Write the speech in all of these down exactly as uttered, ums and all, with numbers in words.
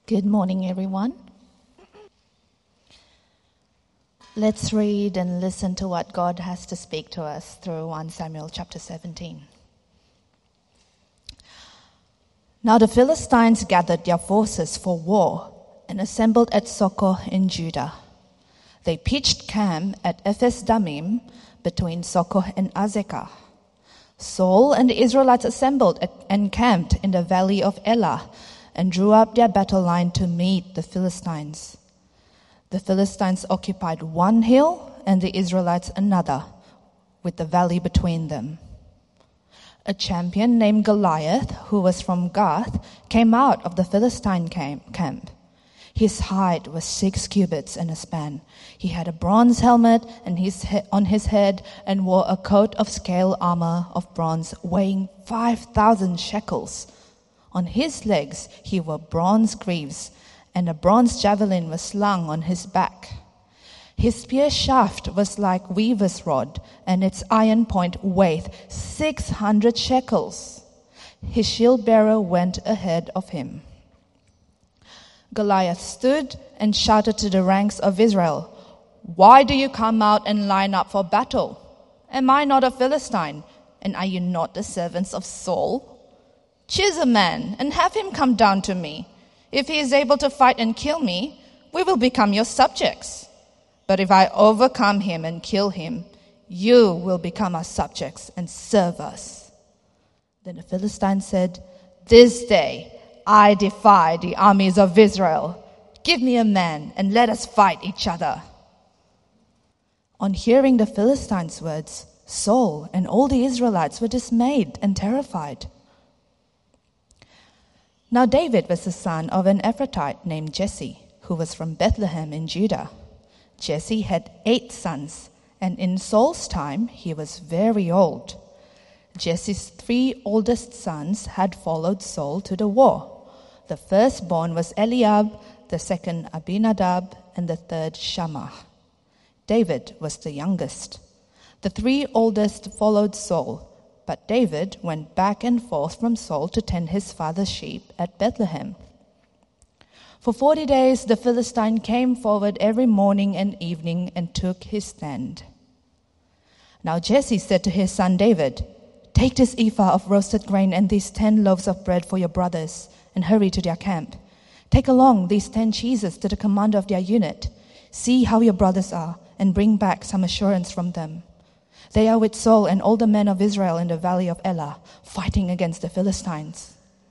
Good morning, everyone. Let's read and listen to what God has to speak to us through First Samuel chapter seventeen. Now the Philistines gathered their forces for war and assembled at Socoh in Judah. They pitched camp at Ephes Dammim between Socoh and Azekah. Saul and the Israelites assembled and camped in the valley of Elah and drew up their battle line to meet the Philistines. The Philistines occupied one hill and the Israelites another, with the valley between them. A champion named Goliath, who was from Gath, came out of the Philistine camp. His height was six cubits and a span. He had a bronze helmet and his he- on his head and wore a coat of scale armor of bronze weighing five thousand shekels. On his legs he wore bronze greaves, and a bronze javelin was slung on his back. His spear shaft was like weaver's rod, and its iron point weighed six hundred shekels. His shield bearer went ahead of him. Goliath stood and shouted to the ranks of Israel, "Why do you come out and line up for battle? Am I not a Philistine, and are you not the servants of Saul? Choose a man and have him come down to me. If he is able to fight and kill me, we will become your subjects. But if I overcome him and kill him, you will become our subjects and serve us." Then the Philistine said, "This day I defy the armies of Israel. Give me a man and let us fight each other." On hearing the Philistines' words, Saul and all the Israelites were dismayed and terrified. Now David was the son of an Ephrathite named Jesse, who was from Bethlehem in Judah. Jesse had eight sons, and in Saul's time he was very old. Jesse's three oldest sons had followed Saul to the war. The firstborn was Eliab, the second Abinadab, and the third Shammah. David was the youngest. The three oldest followed Saul, but David went back and forth from Saul to tend his father's sheep at Bethlehem. For forty days the Philistine came forward every morning and evening and took his stand. Now Jesse said to his son David, "Take this ephah of roasted grain and these ten loaves of bread for your brothers, and hurry to their camp. Take along these ten cheeses to the commander of their unit. See how your brothers are, and bring back some assurance from them. They are with Saul and all the men of Israel in the valley of Elah, fighting against the Philistines."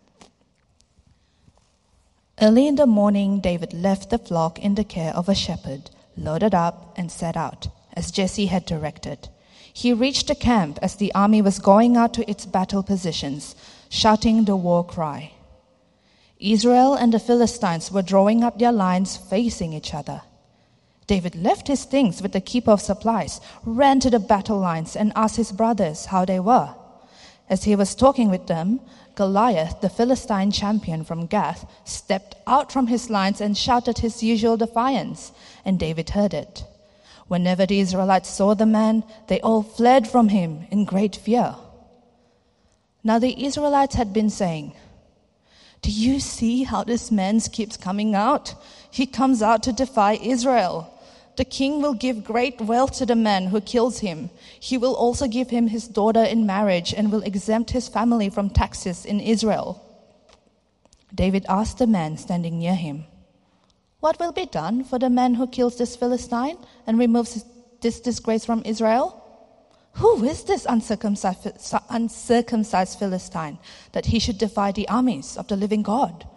Early in the morning, David left the flock in the care of a shepherd, loaded up, and set out, as Jesse had directed. He reached the camp as the army was going out to its battle positions, shouting the war cry. Israel and the Philistines were drawing up their lines facing each other. David left his things with the keeper of supplies, ran to the battle lines, and asked his brothers how they were. As he was talking with them, Goliath, the Philistine champion from Gath, stepped out from his lines and shouted his usual defiance, and David heard it. Whenever the Israelites saw the man, they all fled from him in great fear. Now the Israelites had been saying, "Do you see how this man keeps coming out? He comes out to defy Israel. The king will give great wealth to the man who kills him. He will also give him his daughter in marriage and will exempt his family from taxes in Israel." David asked the man standing near him, "What will be done for the man who kills this Philistine and removes this disgrace from Israel? Who is this uncircumcised, uncircumcised Philistine that he should defy the armies of the living God?"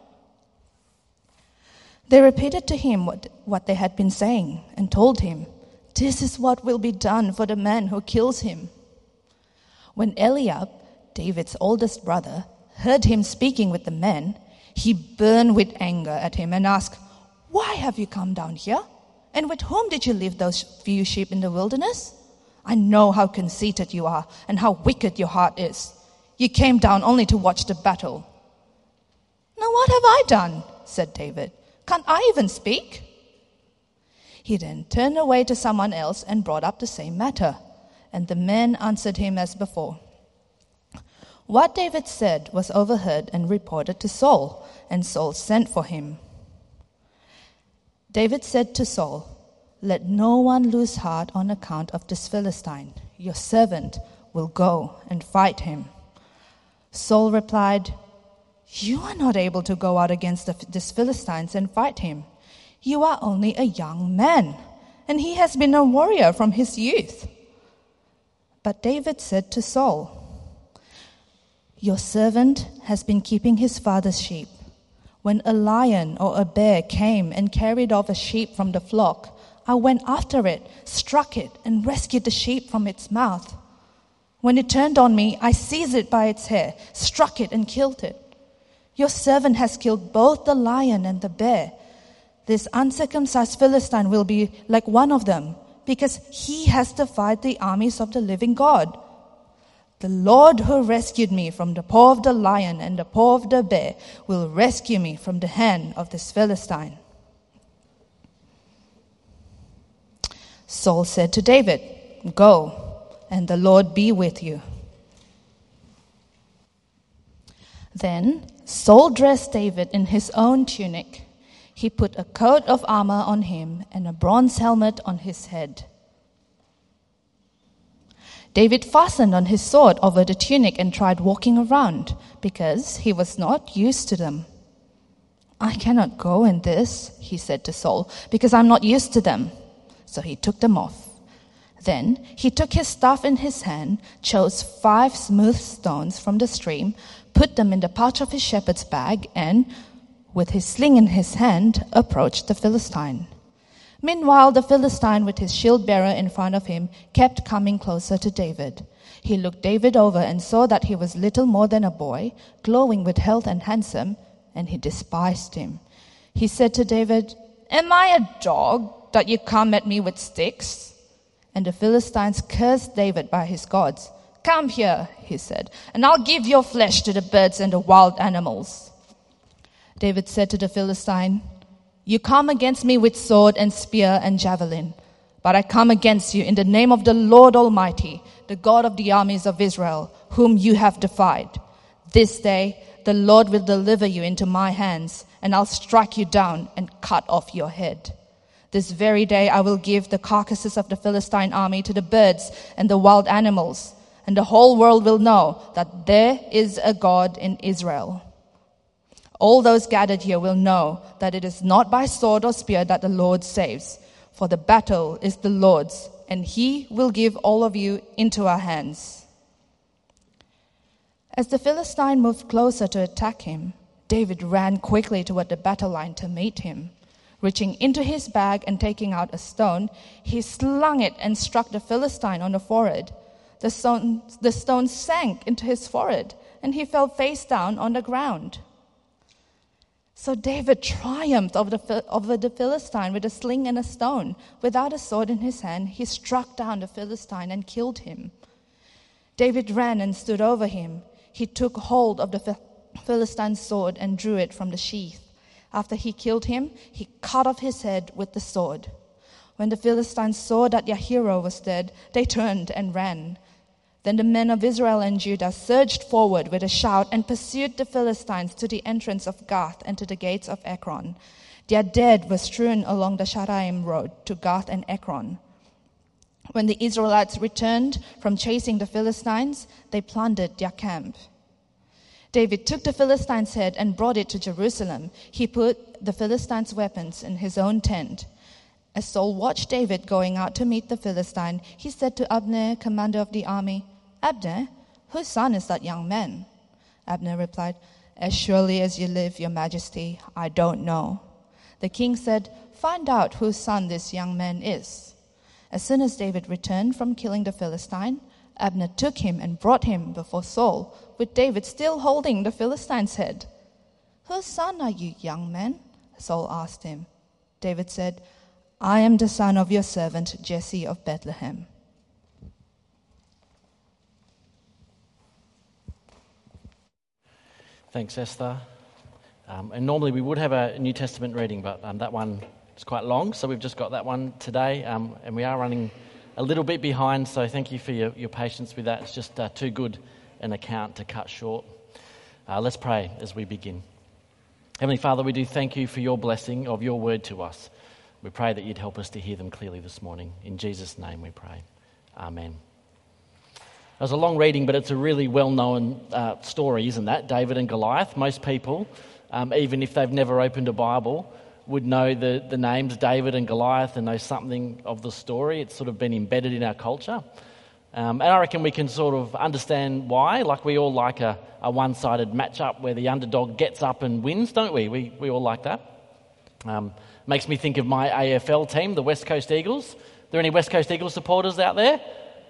They repeated to him what, what they had been saying and told him, "This is what will be done for the man who kills him." When Eliab, David's oldest brother, heard him speaking with the men, he burned with anger at him and asked, "Why have you come down here? And with whom did you leave those few sheep in the wilderness? I know how conceited you are and how wicked your heart is. You came down only to watch the battle." "Now what have I done?" said David. "Can't I even speak?" He then turned away to someone else and brought up the same matter, and the men answered him as before. What David said was overheard and reported to Saul, and Saul sent for him. David said to Saul, "Let no one lose heart on account of this Philistine. Your servant will go and fight him." Saul replied, "You are not able to go out against the, this Philistines and fight him. You are only a young man, and he has been a warrior from his youth." But David said to Saul, "Your servant has been keeping his father's sheep. When a lion or a bear came and carried off a sheep from the flock, I went after it, struck it, and rescued the sheep from its mouth. When it turned on me, I seized it by its hair, struck it, and killed it. Your servant has killed both the lion and the bear. This uncircumcised Philistine will be like one of them, because he has defied the armies of the living God. The Lord who rescued me from the paw of the lion and the paw of the bear will rescue me from the hand of this Philistine." Saul said to David, "Go, and the Lord be with you." Then Saul dressed David in his own tunic. He put a coat of armor on him and a bronze helmet on his head. David fastened on his sword over the tunic and tried walking around, because he was not used to them. "I cannot go in this," he said to Saul, "because I'm not used to them." So he took them off. Then he took his staff in his hand, chose five smooth stones from the stream, put them in the pouch of his shepherd's bag, and, with his sling in his hand, approached the Philistine. Meanwhile, the Philistine, with his shield-bearer in front of him, kept coming closer to David. He looked David over and saw that he was little more than a boy, glowing with health and handsome, and he despised him. He said to David, "Am I a dog that you come at me with sticks?" And the Philistines cursed David by his gods. "Come here," he said, "and I'll give your flesh to the birds and the wild animals." David said to the Philistine, "You come against me with sword and spear and javelin, but I come against you in the name of the Lord Almighty, the God of the armies of Israel, whom you have defied. This day the Lord will deliver you into my hands, and I'll strike you down and cut off your head. This very day I will give the carcasses of the Philistine army to the birds and the wild animals, and the whole world will know that there is a God in Israel. All those gathered here will know that it is not by sword or spear that the Lord saves, for the battle is the Lord's, and he will give all of you into our hands." As the Philistine moved closer to attack him, David ran quickly toward the battle line to meet him. Reaching into his bag and taking out a stone, he slung it and struck the Philistine on the forehead. The stone, the stone sank into his forehead, and he fell face down on the ground. So David triumphed over the, over the Philistine with a sling and a stone. Without a sword in his hand, he struck down the Philistine and killed him. David ran and stood over him. He took hold of the Philistine's sword and drew it from the sheath. After he killed him, he cut off his head with the sword. When the Philistines saw that their hero was dead, they turned and ran. Then the men of Israel and Judah surged forward with a shout and pursued the Philistines to the entrance of Gath and to the gates of Ekron. Their dead were strewn along the Sharaim road to Gath and Ekron. When the Israelites returned from chasing the Philistines, they plundered their camp. David took the Philistine's head and brought it to Jerusalem. He put the Philistines' weapons in his own tent. As Saul watched David going out to meet the Philistine, he said to Abner, commander of the army, "Abner, whose son is that young man?" Abner replied, "As surely as you live, your majesty, I don't know." The king said, "Find out whose son this young man is." As soon as David returned from killing the Philistine, Abner took him and brought him before Saul, with David still holding the Philistine's head. "Whose son are you, young man?" Saul asked him. David said, "I am the son of your servant Jesse of Bethlehem." Thanks, Esther. Um, and normally we would have a New Testament reading, but um, that one is quite long, so we've just got that one today, um, and we are running a little bit behind, so thank you for your, your patience with that. It's just uh, too good an account to cut short. Uh, let's pray as we begin. Heavenly Father, we do thank you for your blessing of your word to us. We pray that you'd help us to hear them clearly this morning. In Jesus' name we pray. Amen. It was a long reading, but it's a really well-known uh, story, isn't that? David and Goliath. Most people, um, even if they've never opened a Bible, would know the, the names David and Goliath and know something of the story. It's sort of been embedded in our culture. Um, and I reckon we can sort of understand why. Like we all like a, a one-sided matchup where the underdog gets up and wins, don't we? We, we all like that. Um, makes me think of my A F L team, the West Coast Eagles. Are there any West Coast Eagles supporters out there?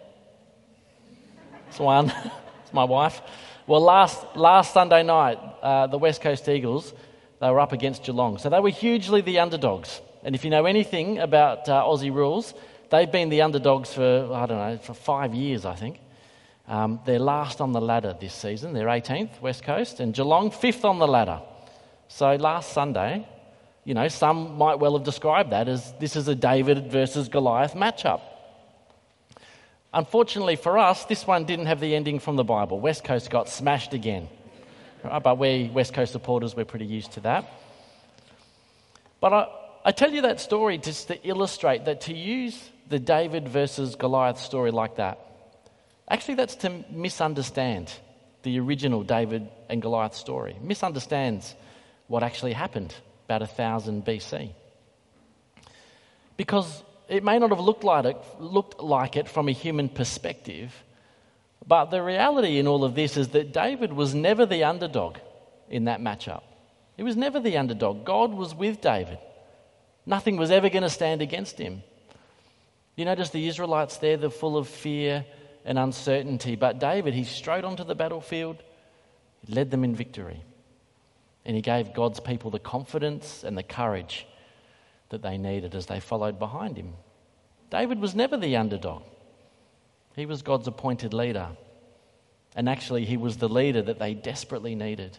It's one. It's my wife. Well, last last Sunday night, uh, the West Coast Eagles, they were up against Geelong. So they were hugely the underdogs. And if you know anything about uh, Aussie rules, they've been the underdogs for, I don't know, for five years, I think. Um, they're last on the ladder this season. They're eighteenth, West Coast, and Geelong fifth on the ladder. So last Sunday, you know, some might well have described that as this is a David versus Goliath matchup. Unfortunately for us, this one didn't have the ending from the Bible. West Coast got smashed again. Right, but we West Coast supporters, we're pretty used to that. But I, I tell you that story just to illustrate that to use the David versus Goliath story like that, actually that's to misunderstand the original David and Goliath story. Misunderstands what actually happened about one thousand B C. Because it may not have looked like it, looked like it from a human perspective, but the reality in all of this is that David was never the underdog in that matchup. He was never the underdog. God was with David. Nothing was ever going to stand against him. You notice the Israelites there, they're full of fear and uncertainty, but David, he strode onto the battlefield, he led them in victory, and he gave God's people the confidence and the courage that they needed as they followed behind him. David was never the underdog. He was God's appointed leader. And actually, he was the leader that they desperately needed.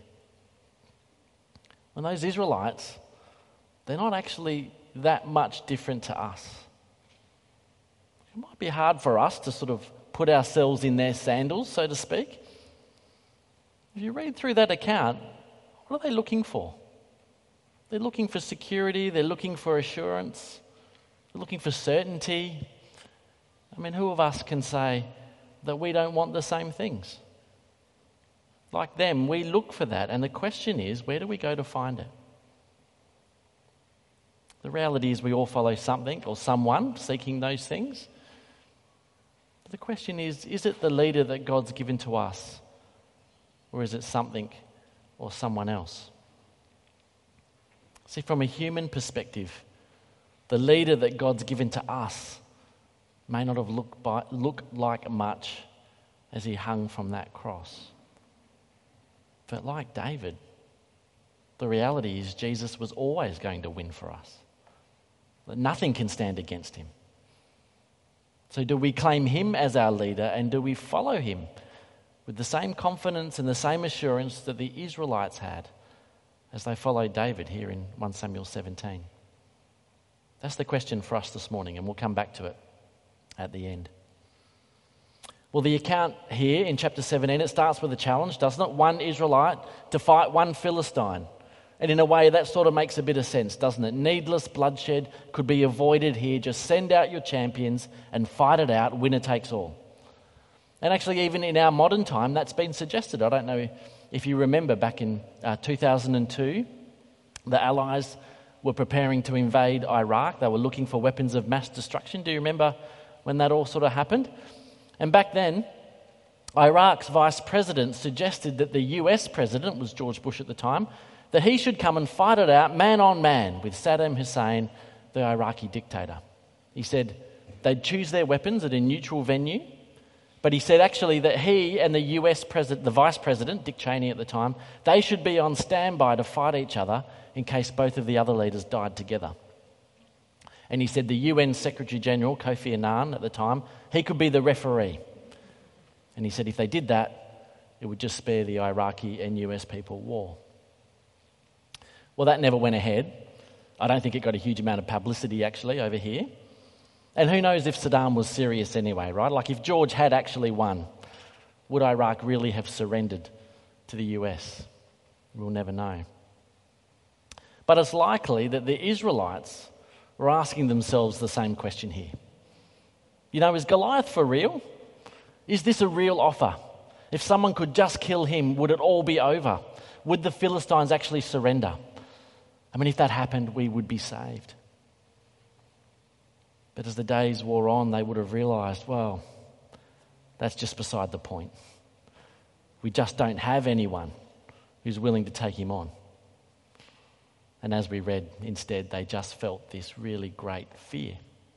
And those Israelites, they're not actually that much different to us. It might be hard for us to sort of put ourselves in their sandals, so to speak. If you read through that account, what are they looking for? They're looking for security, they're looking for assurance, they're looking for certainty. I mean, who of us can say that we don't want the same things? Like them, we look for that, and the question is, where do we go to find it? The reality is we all follow something or someone seeking those things. But the question is, is it the leader that God's given to us, or is it something or someone else? See, from a human perspective, the leader that God's given to us may not have looked, by, looked like much as he hung from that cross. But like David, the reality is Jesus was always going to win for us. That nothing can stand against him. So do we claim him as our leader, and do we follow him with the same confidence and the same assurance that the Israelites had as they followed David here in First Samuel seventeen? That's the question for us this morning, and we'll come back to it at the end. Well, the account here in chapter seventeen, it starts with a challenge, doesn't it? One Israelite to fight one Philistine. And in a way, that sort of makes a bit of sense, doesn't it? Needless bloodshed could be avoided here. Just send out your champions and fight it out. Winner takes all. And actually, even in our modern time, that's been suggested. I don't know if you remember back in uh, two thousand two, the Allies were preparing to invade Iraq. They were looking for weapons of mass destruction. Do you remember when that all sort of happened? And back then, Iraq's vice president suggested that the U S president, was George Bush at the time, that he should come and fight it out man on man with Saddam Hussein, the Iraqi dictator. He said they'd choose their weapons at a neutral venue, but he said actually that he and the U S president, the vice president, Dick Cheney at the time, they should be on standby to fight each other in case both of the other leaders died together. And he said the U N Secretary General, Kofi Annan at the time, he could be the referee. And he said if they did that, it would just spare the Iraqi and U S people war. Well, that never went ahead. I don't think it got a huge amount of publicity actually over here. And who knows if Saddam was serious anyway, right? Like if George had actually won, would Iraq really have surrendered to the U S? We'll never know. But it's likely that the Israelites were asking themselves the same question here. You know, is Goliath for real? Is this a real offer? If someone could just kill him, would it all be over? Would the Philistines actually surrender? I mean, if that happened, we would be saved. But as the days wore on, they would have realised, well, that's just beside the point. We just don't have anyone who's willing to take him on. And as we read, instead, they just felt this really great fear.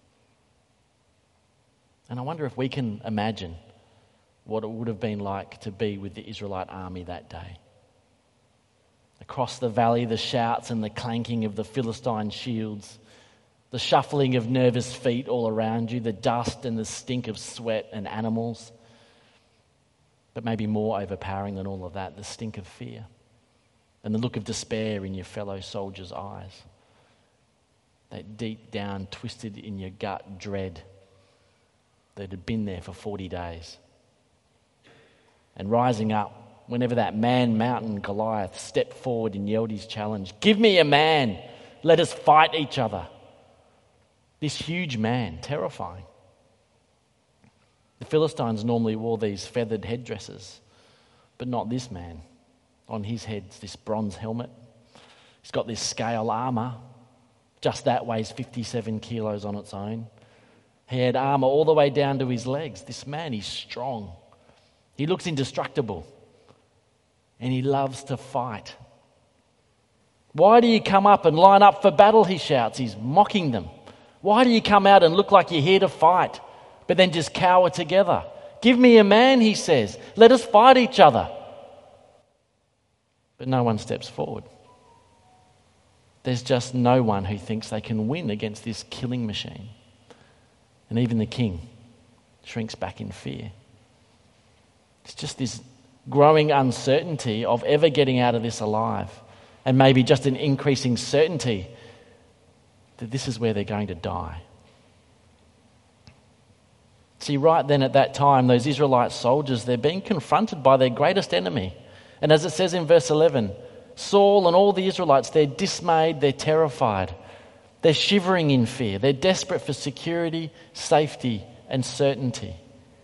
And I wonder if we can imagine what it would have been like to be with the Israelite army that day. Across the valley, the shouts and the clanking of the Philistine shields, the shuffling of nervous feet all around you, the dust and the stink of sweat and animals. But maybe more overpowering than all of that, the stink of fear and the look of despair in your fellow soldiers' eyes. That deep down, twisted in your gut dread that had been there for forty days. And rising up, whenever that man mountain Goliath stepped forward and yelled his challenge, "Give me a man, let us fight each other." This huge man, terrifying. The Philistines normally wore these feathered headdresses, but not this man. On his head's this bronze helmet. He's got this scale armour. Just that weighs fifty-seven kilos on its own. He had armour all the way down to his legs. This man, he's strong. He looks indestructible. And he loves to fight. "Why do you come up and line up for battle?" he shouts. He's mocking them. "Why do you come out and look like you're here to fight, but then just cower together? Give me a man," he says. "Let us fight each other." But no one steps forward. There's just no one who thinks they can win against this killing machine. And even the king shrinks back in fear. It's just this growing uncertainty of ever getting out of this alive, and maybe just an increasing certainty that this is where they're going to die. See, right then at that time, those Israelite soldiers, they're being confronted by their greatest enemy. And as it says in verse eleven, Saul and all the Israelites, they're dismayed, they're terrified. They're shivering in fear. They're desperate for security, safety, and certainty.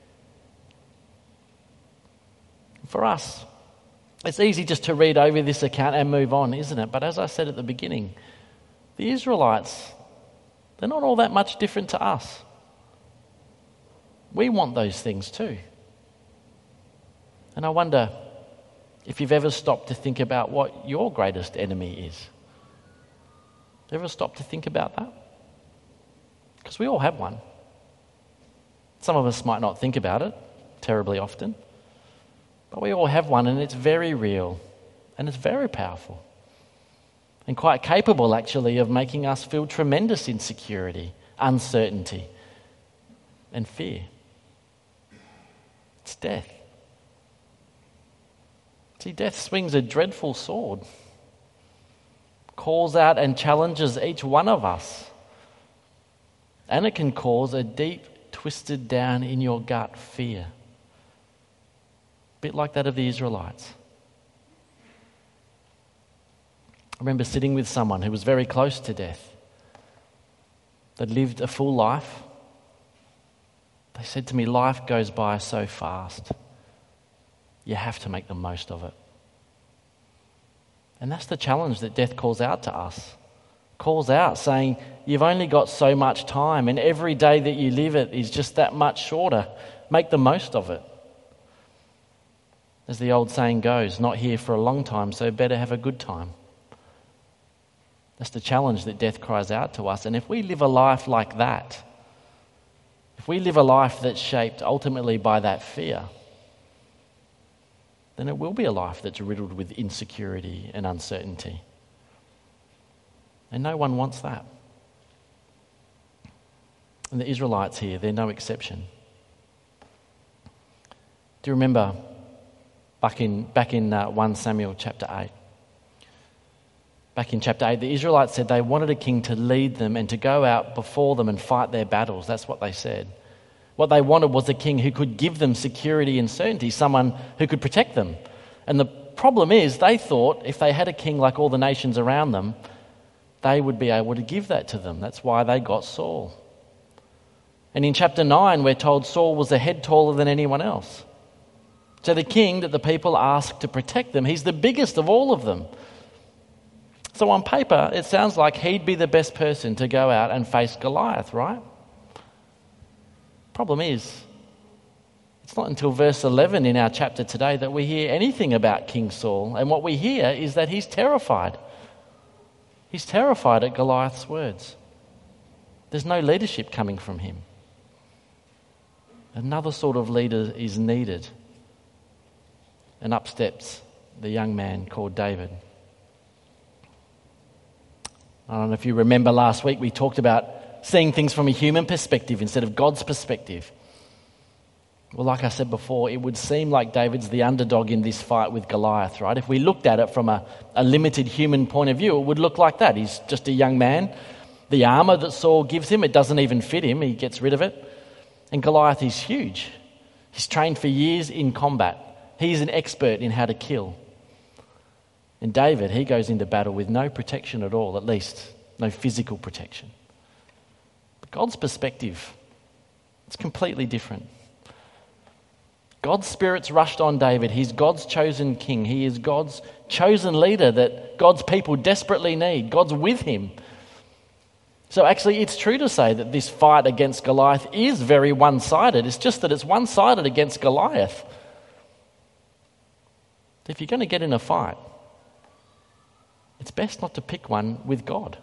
For us, it's easy just to read over this account and move on, isn't it? But as I said at the beginning, the Israelites, they're not all that much different to us. We want those things too. And I wonder if you've ever stopped to think about what your greatest enemy is. Ever stopped to think about that? Because we all have one. Some of us might not think about it terribly often, but we all have one, and it's very real, and it's very powerful, and quite capable actually of making us feel tremendous insecurity, uncertainty, and fear. It's death. See, death swings a dreadful sword, calls out and challenges each one of us. And it can cause a deep, twisted down in your gut fear. A bit like that of the Israelites. I remember sitting with someone who was very close to death. They'd lived a full life. They said to me, "Life goes by so fast. You have to make the most of it." And that's the challenge that death calls out to us. Calls out saying, you've only got so much time, and every day that you live it is just that much shorter. Make the most of it. As the old saying goes, not here for a long time, so better have a good time. That's the challenge that death cries out to us. And if we live a life like that, if we live a life that's shaped ultimately by that fear, then it will be a life that's riddled with insecurity and uncertainty. And no one wants that. And the Israelites here, they're no exception. Do you remember back in, back in uh, First Samuel chapter eight? Back in chapter eight, the Israelites said they wanted a king to lead them and to go out before them and fight their battles. That's what they said. What they wanted was a king who could give them security and certainty, someone who could protect them. And the problem is, they thought if they had a king like all the nations around them, they would be able to give that to them. That's why they got Saul. And in chapter nine, we're told Saul was a head taller than anyone else. So the king that the people asked to protect them, he's the biggest of all of them. So on paper, it sounds like he'd be the best person to go out and face Goliath, right? Problem is, it's not until verse eleven in our chapter today that we hear anything about King Saul. And what we hear is that he's terrified. He's terrified at Goliath's words. There's no leadership coming from him. Another sort of leader is needed. And up steps the young man called David. I don't know if you remember last week we talked about seeing things from a human perspective instead of God's perspective. Well, like I said before, it would seem like David's the underdog in this fight with Goliath, right? If we looked at it from a, a limited human point of view, it would look like that. He's just a young man. The armour that Saul gives him, it doesn't even fit him. He gets rid of it. And Goliath is huge. He's trained for years in combat. He's an expert in how to kill. And David, he goes into battle with no protection at all, at least no physical protection. But God's perspective, it's completely different. God's spirit's rushed on David. He's God's chosen king. He is God's chosen leader that God's people desperately need. God's with him. So actually, it's true to say that this fight against Goliath is very one-sided. It's just that it's one-sided against Goliath. If you're going to get in a fight, it's best not to pick one with God.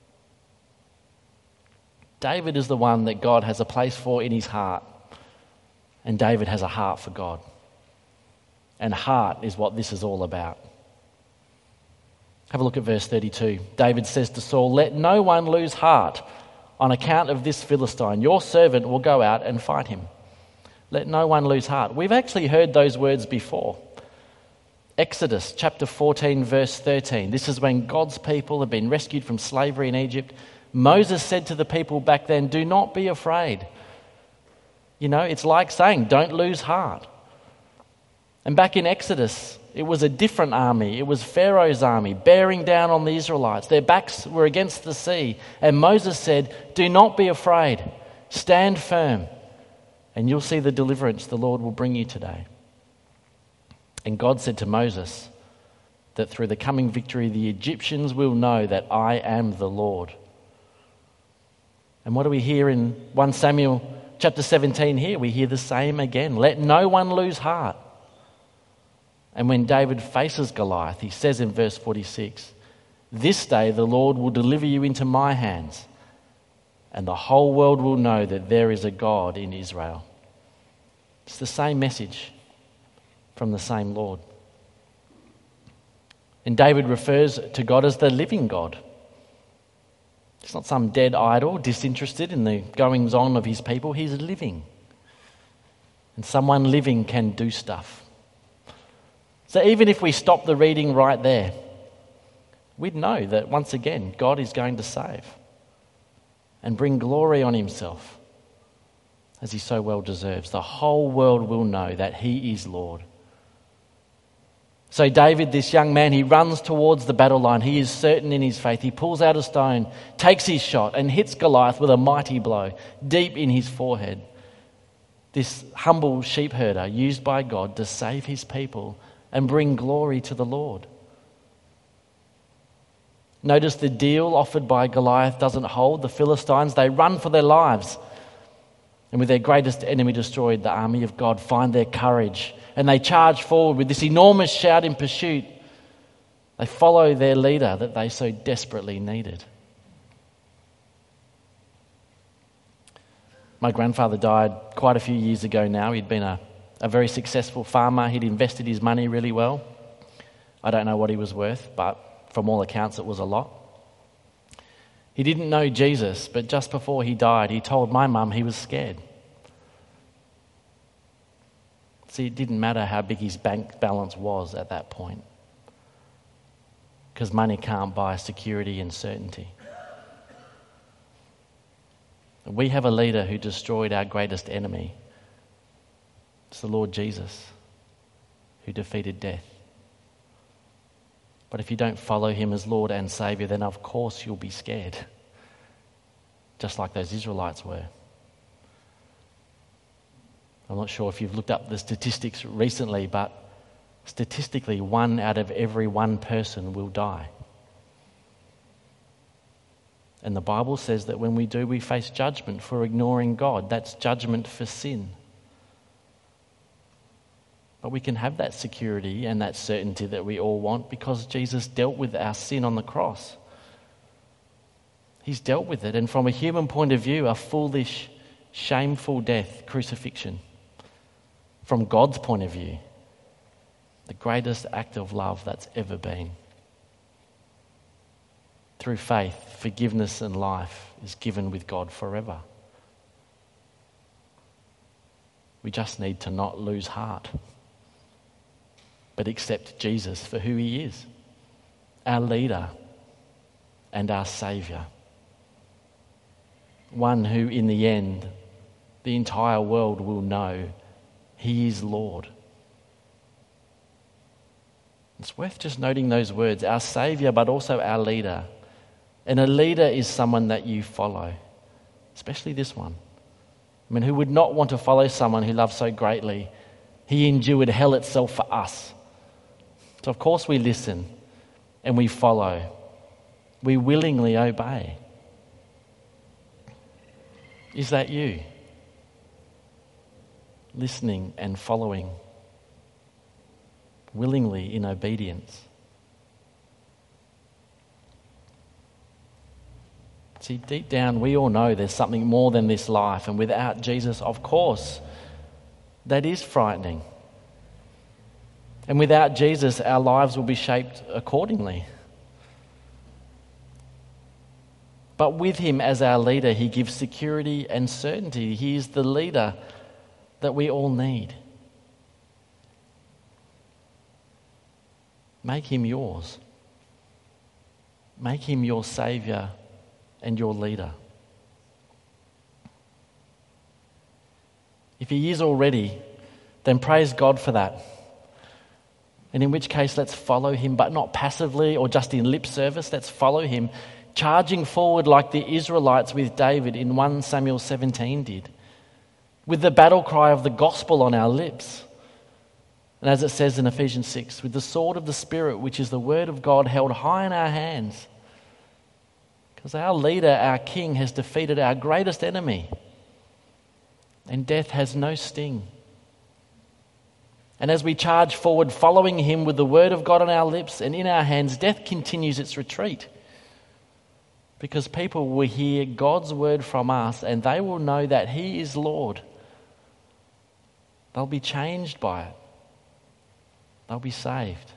David is the one that God has a place for in his heart. And David has a heart for God. And heart is what this is all about. Have a look at verse thirty-two. David says to Saul, "Let no one lose heart on account of this Philistine. Your servant will go out and fight him." Let no one lose heart. We've actually heard those words before. Exodus chapter fourteen, verse thirteen. This is when God's people have been rescued from slavery in Egypt. Moses said to the people back then, "Do not be afraid." You know, it's like saying, don't lose heart. And back in Exodus, it was a different army. It was Pharaoh's army bearing down on the Israelites. Their backs were against the sea. And Moses said, "Do not be afraid. Stand firm, and you'll see the deliverance the Lord will bring you today." And God said to Moses that through the coming victory, the Egyptians will know that I am the Lord. And what do we hear in First Samuel chapter seventeen here? We hear the same again. Let no one lose heart. And when David faces Goliath, he says in verse forty-six, "This day the Lord will deliver you into my hands, and the whole world will know that there is a God in Israel." It's the same message from the same Lord. And David refers to God as the living God. It's not some dead idol, disinterested in the goings-on of his people. He's living. And someone living can do stuff. So even if we stop the reading right there, we'd know that once again, God is going to save and bring glory on himself, as he so well deserves. The whole world will know that he is Lord. So David, this young man, he runs towards the battle line. He is certain in his faith. He pulls out a stone, takes his shot, and hits Goliath with a mighty blow deep in his forehead. This humble sheep herder used by God to save his people and bring glory to the Lord. Notice the deal offered by Goliath doesn't hold. The Philistines, they run for their lives. And with their greatest enemy destroyed, the army of God find their courage. And they charge forward with this enormous shout in pursuit. They follow their leader that they so desperately needed. My grandfather died quite a few years ago now. He'd been a, a very successful farmer. He'd invested his money really well. I don't know what he was worth, but from all accounts it was a lot. He didn't know Jesus, but just before he died, he told my mum he was scared. See, it didn't matter how big his bank balance was at that point, because money can't buy security and certainty. We have a leader who destroyed our greatest enemy. It's the Lord Jesus, who defeated death. But if you don't follow him as Lord and Saviour, then of course you'll be scared, just like those Israelites were. I'm not sure if you've looked up the statistics recently, but statistically, one out of every one person will die. And the Bible says that when we do, we face judgment for ignoring God. That's judgment for sin. But we can have that security and that certainty that we all want because Jesus dealt with our sin on the cross. He's dealt with it. And from a human point of view, a foolish, shameful death, crucifixion. From God's point of view, the greatest act of love that's ever been. Through faith, forgiveness and life is given with God forever. We just need to not lose heart, but accept Jesus for who he is, our leader and our Saviour. One who in the end, the entire world will know he is Lord. It's worth just noting those words, our Saviour, but also our leader. And a leader is someone that you follow, especially this one. I mean, who would not want to follow someone who loves so greatly? He endured hell itself for us. So of course we listen and we follow. We willingly obey. Is that you? Listening and following, willingly in obedience. See, deep down we all know there's something more than this life, and without Jesus, of course, that is frightening. And without Jesus, our lives will be shaped accordingly. But with him as our leader, he gives security and certainty. He is the leader that we all need. Make him yours. Make him your Saviour and your leader. If he is already, then praise God for that. And in which case, let's follow him, but not passively or just in lip service. Let's follow him, charging forward like the Israelites with David in First Samuel seventeen did, with the battle cry of the gospel on our lips. And as it says in Ephesians six, with the sword of the Spirit, which is the word of God held high in our hands. Because our leader, our King, has defeated our greatest enemy. And death has no sting. And as we charge forward, following him with the word of God on our lips and in our hands, death continues its retreat. Because people will hear God's word from us and they will know that he is Lord. They'll be changed by it. They'll be saved.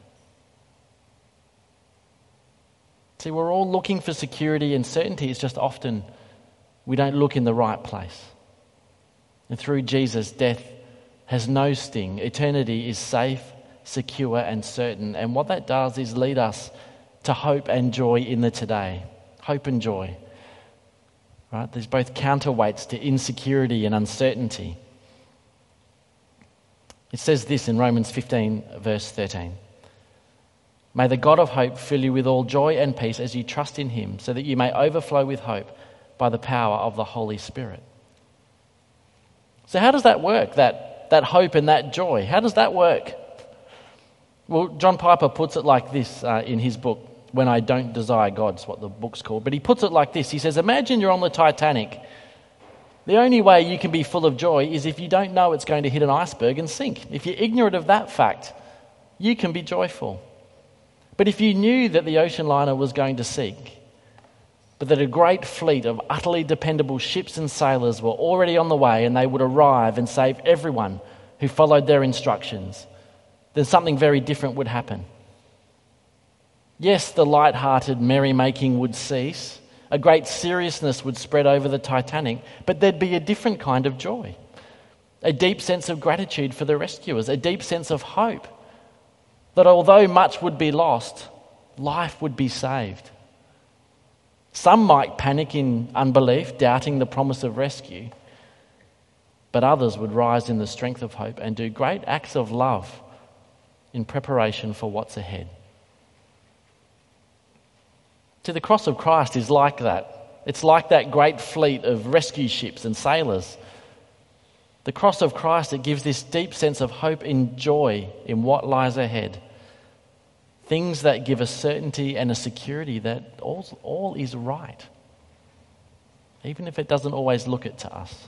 See, we're all looking for security and certainty. It's just often we don't look in the right place. And through Jesus, death has no sting. Eternity is safe, secure and certain. And what that does is lead us to hope and joy in the today. Hope and joy. Right? There's both counterweights to insecurity and uncertainty. It says this in Romans fifteen, verse thirteen. May the God of hope fill you with all joy and peace as you trust in him, so that you may overflow with hope by the power of the Holy Spirit. So how does that work, that, that hope and that joy? How does that work? Well, John Piper puts it like this uh, in his book, When I Don't Desire God, is what the book's called. But he puts it like this. He says, imagine you're on the Titanic. The only way you can be full of joy is if you don't know it's going to hit an iceberg and sink. If you're ignorant of that fact, you can be joyful. But if you knew that the ocean liner was going to sink, but that a great fleet of utterly dependable ships and sailors were already on the way and they would arrive and save everyone who followed their instructions, then something very different would happen. Yes, the light-hearted merrymaking would cease. A great seriousness would spread over the Titanic, but there'd be a different kind of joy. A deep sense of gratitude for the rescuers, a deep sense of hope that although much would be lost, life would be saved. Some might panic in unbelief, doubting the promise of rescue, but others would rise in the strength of hope and do great acts of love in preparation for what's ahead. See, the cross of Christ is like that. It's like that great fleet of rescue ships and sailors. The cross of Christ, it gives this deep sense of hope and joy in what lies ahead. Things that give a certainty and a security that all, all is right, even if it doesn't always look it to us.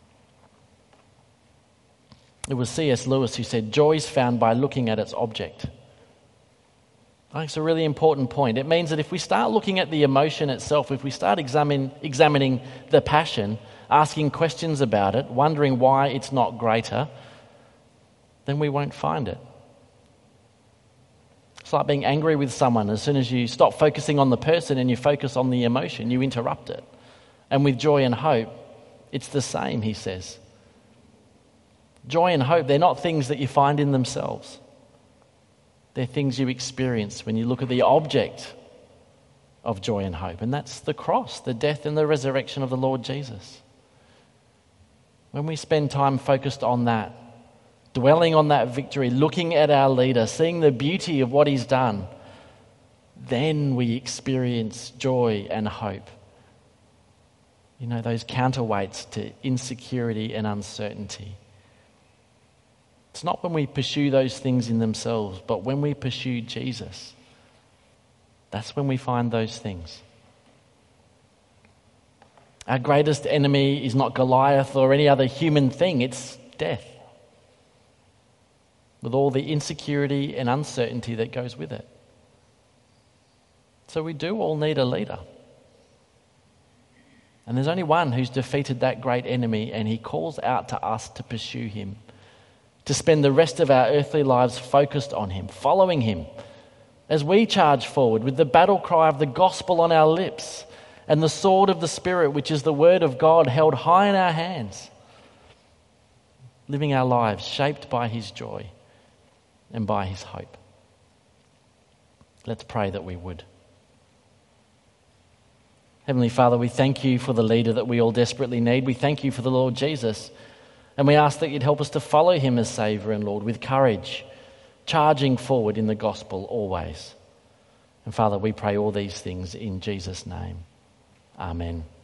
It was C S Lewis who said, "Joy is found by looking at its object." I think it's a really important point. It means that if we start looking at the emotion itself, if we start examine, examining the passion, asking questions about it, wondering why it's not greater, then we won't find it. It's like being angry with someone. As soon as you stop focusing on the person and you focus on the emotion, you interrupt it. And with joy and hope, it's the same, he says. Joy and hope, they're not things that you find in themselves. They're things you experience when you look at the object of joy and hope. And that's the cross, the death and the resurrection of the Lord Jesus. When we spend time focused on that, dwelling on that victory, looking at our leader, seeing the beauty of what he's done, then we experience joy and hope. You know, those counterweights to insecurity and uncertainty. It's not when we pursue those things in themselves, but when we pursue Jesus. That's when we find those things. Our greatest enemy is not Goliath or any other human thing, it's death. With all the insecurity and uncertainty that goes with it. So we do all need a leader. And there's only one who's defeated that great enemy, and he calls out to us to pursue him. To spend the rest of our earthly lives focused on him, following him, as we charge forward with the battle cry of the gospel on our lips and the sword of the Spirit, which is the word of God held high in our hands, living our lives shaped by his joy and by his hope. Let's pray that we would. Heavenly Father, we thank you for the leader that we all desperately need. We thank you for the Lord Jesus. And we ask that you'd help us to follow him as Saviour and Lord with courage, charging forward in the gospel always. And Father, we pray all these things in Jesus' name. Amen.